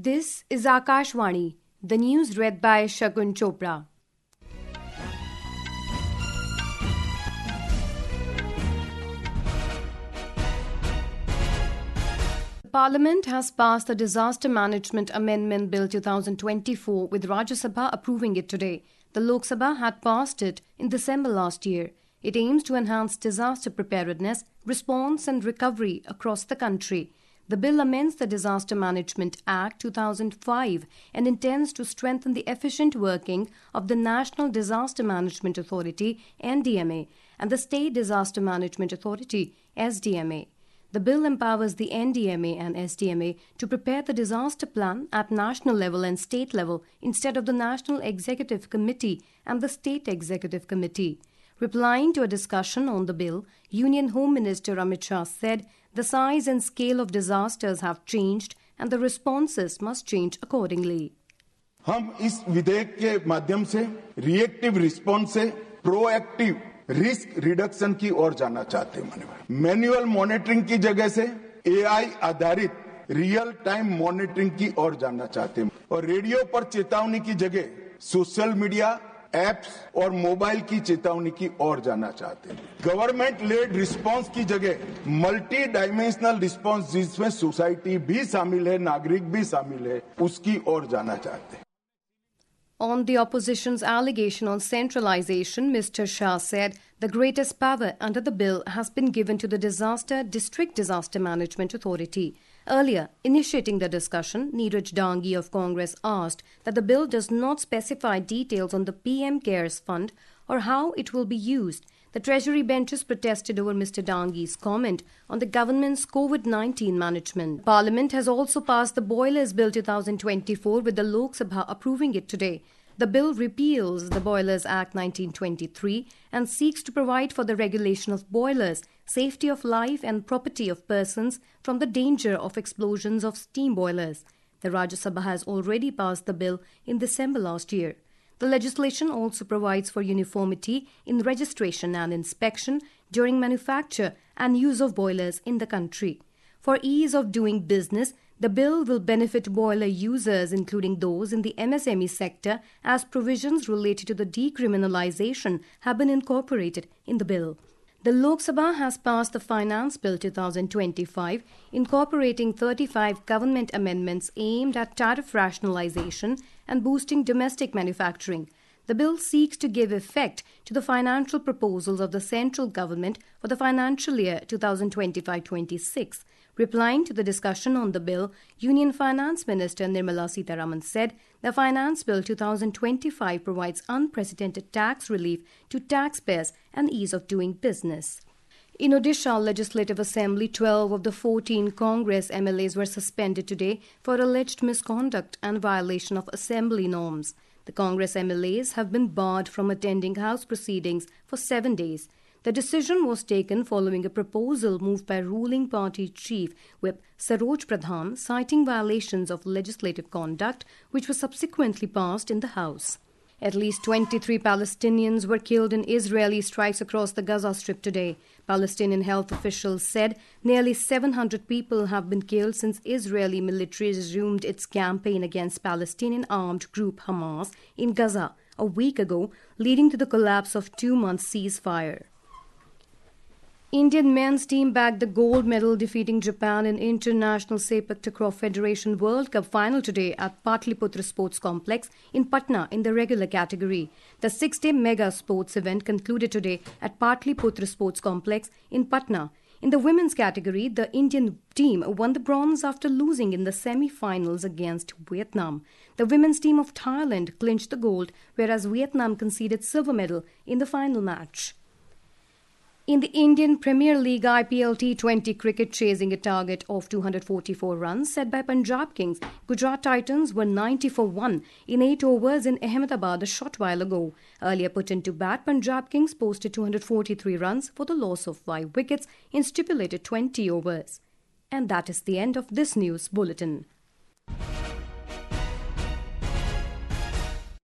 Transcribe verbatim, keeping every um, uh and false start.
This is Akashvani, the news read by Shagun Chopra. Parliament has passed the Disaster Management Amendment Bill twenty twenty-four with Rajya Sabha approving it today. The Lok Sabha had passed it in December last year. It aims to enhance disaster preparedness, response and recovery across the country. The bill amends the Disaster Management Act two thousand five and intends to strengthen the efficient working of the National Disaster Management Authority N D M A and the State Disaster Management Authority S D M A. The bill empowers the N D M A and S D M A to prepare the disaster plan at national level and state level instead of the National Executive Committee and the State Executive Committee. Replying to a discussion on the bill, Union Home Minister Amit Shah said the size and scale of disasters have changed and the responses must change accordingly. हम इस विधेयक के माध्यम से reactive response से proactive risk reduction की ओर जाना चाहते हैं। मैनुअल मॉनिटरिंग की जगह से एआई आधारित रियल टाइम मॉनिटरिंग की ओर जाना चाहते हैं और रेडियो पर चेतावनी की जगह सोशल मीडिया एप्स और मोबाइल की चेतावनी की ओर जाना चाहते हैं। गवर्नमेंट लेड रिस्पांस की जगह मल्टी डायमेंशनल रिस्पांस जिसमें सोसाइटी भी शामिल है, नागरिक भी शामिल है, उसकी ओर जाना चाहते हैं। On the opposition's allegation on centralization, Mister Shah said the greatest power under the bill has been given to the Disaster District Disaster Management Authority. Earlier, initiating the discussion, Neeraj Dangi of Congress asked that the bill does not specify details on the P M CARES Fund or how it will be used. The Treasury benches protested over Mister Dangi's comment on the government's COVID nineteen management. Parliament has also passed the Boilers Bill twenty twenty-four with the Lok Sabha approving it today. The bill repeals the Boilers Act nineteen twenty-three and seeks to provide for the regulation of boilers, safety of life and property of persons from the danger of explosions of steam boilers. The Rajya Sabha has already passed the bill in December last year. The legislation also provides for uniformity in registration and inspection during manufacture and use of boilers in the country. For ease of doing business, the bill will benefit boiler users, including those in the M S M E sector, as provisions related to the decriminalization have been incorporated in the bill. The Lok Sabha has passed the Finance Bill twenty twenty-five, incorporating thirty-five government amendments aimed at tariff rationalization and boosting domestic manufacturing. The bill seeks to give effect to the financial proposals of the central government for the financial year twenty twenty-five twenty-six. Replying to the discussion on the bill, Union Finance Minister Nirmala Sitharaman said the Finance Bill twenty twenty-five provides unprecedented tax relief to taxpayers and ease of doing business. In Odisha Legislative Assembly, twelve of the fourteen Congress M L As were suspended today for alleged misconduct and violation of assembly norms. The Congress M L As have been barred from attending House proceedings for seven days. The decision was taken following a proposal moved by ruling party chief whip Saroj Pradhan citing violations of legislative conduct, which was subsequently passed in the House. At least twenty-three Palestinians were killed in Israeli strikes across the Gaza Strip today. Palestinian health officials said nearly seven hundred people have been killed since Israeli military resumed its campaign against Palestinian armed group Hamas in Gaza a week ago, leading to the collapse of two-month ceasefire. Indian men's team bagged the gold medal, defeating Japan in International Sepak Takraw Federation World Cup final today at Patliputra Sports Complex in Patna in the regular category. The six-day mega sports event concluded today at Patliputra Sports Complex in Patna. In the women's category, the Indian team won the bronze after losing in the semi-finals against Vietnam. The women's team of Thailand clinched the gold, whereas Vietnam conceded silver medal in the final match. In the Indian Premier League I P L T twenty cricket, chasing a target of two hundred forty-four runs set by Punjab Kings, Gujarat Titans were ninety for one in eight overs in Ahmedabad a short while ago. Earlier put into bat, Punjab Kings posted two hundred forty-three runs for the loss of five wickets in stipulated twenty overs. And that is the end of this news bulletin.